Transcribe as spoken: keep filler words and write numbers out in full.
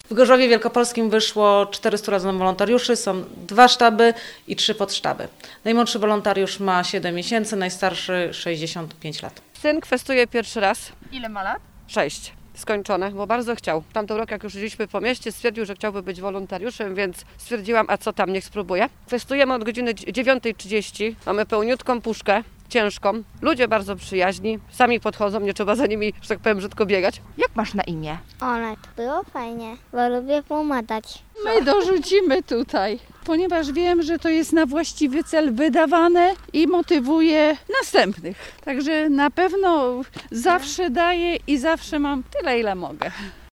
W Gorzowie Wielkopolskim wyszło czterystu razem wolontariuszy, są dwa sztaby i trzy podsztaby. Najmłodszy wolontariusz ma siedem miesięcy, najstarszy sześćdziesiąt pięć lat. Syn kwestuje pierwszy raz. Ile ma lat? Sześć. Skończone, bo bardzo chciał. W tamtym roku, jak już szliśmy po mieście, stwierdził, że chciałby być wolontariuszem, więc stwierdziłam, a co tam, niech spróbuję. Kwestujemy od godziny dziewiątej trzydzieści. Mamy pełniutką puszkę, ciężką. Ludzie bardzo przyjaźni, sami podchodzą, nie trzeba za nimi, że tak powiem, brzydko biegać. Jak masz na imię? Onet. Było fajnie, bo lubię pomagać. My dorzucimy tutaj, ponieważ wiem, że to jest na właściwy cel wydawane i motywuje następnych. Także na pewno zawsze daję i zawsze mam tyle, ile mogę.